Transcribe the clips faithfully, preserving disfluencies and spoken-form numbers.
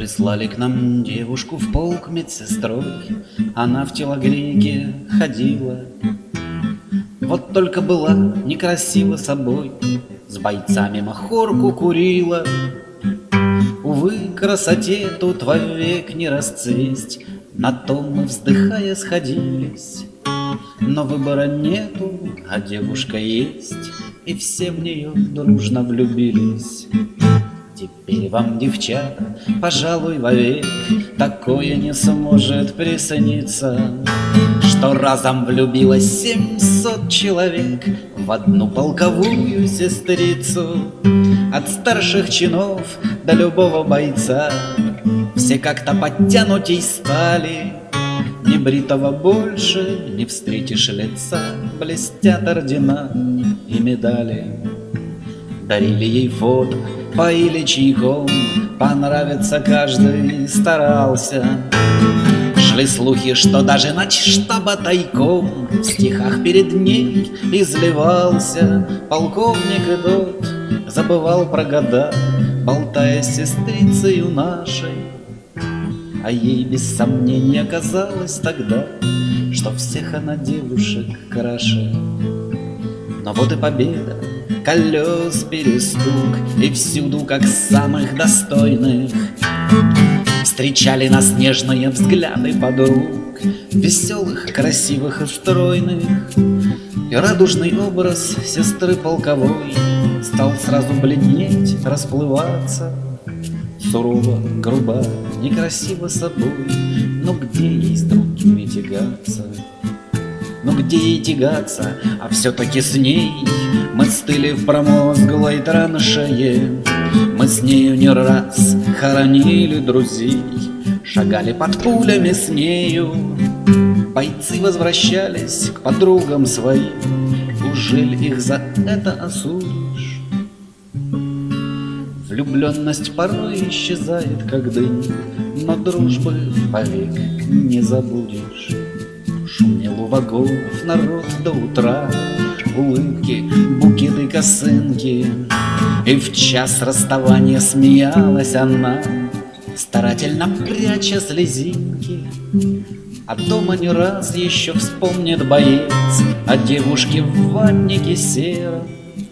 Прислали к нам девушку в полк медсестрой, она в телогрейке ходила. Вот только была некрасива собой, с бойцами махорку курила. Увы, красоте тут вовек не расцвесть, на том мы, вздыхая, сходились. Но выбора нету, а девушка есть, и все в нее дружно влюбились. Теперь вам, девчата, пожалуй, вовек такое не сможет присниться, что разом влюбилось семьсот человек в одну полковую сестрицу. От старших чинов до любого бойца все как-то подтянутей стали. Ни бритого больше не встретишь лица, блестят ордена и медали. Дарили ей фото, поили чайком, понравиться каждый старался. Шли слухи, что даже начштаба тайком в стихах перед ней изливался. Полковник и тот забывал про года, болтая с сестрицею нашей. А ей без сомнения казалось тогда, что всех она девушек краше. Но вот и победа, колес перестук, и всюду, как самых достойных, встречали нас нежные взгляды подруг, веселых, красивых и стройных. И радужный образ сестры полковой стал сразу бледнеть, расплываться. Сурово, грубо, некрасиво собой, но где ей с другими тягаться? Но где ей тягаться, а все-таки с ней мы стыли в промозглой траншее. Мы с нею не раз хоронили друзей, шагали под пулями с нею. Бойцы возвращались к подругам своим, ужель их за это осудишь? Влюбленность порой исчезает, как дым, но дружбы повек не забудешь. Шумел у вагонов народ до утра, улыбки, букеты, косынки. И в час расставания смеялась она, старательно пряча слезинки. А дома не раз еще вспомнит боец о девушке в ватнике сером,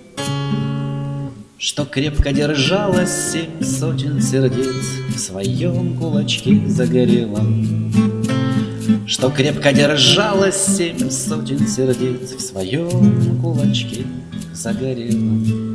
что крепко держалось семь сотен сердец в своем кулачке загорелом. Что крепко держалось семь сотен сердец в своем кулачке загорелом.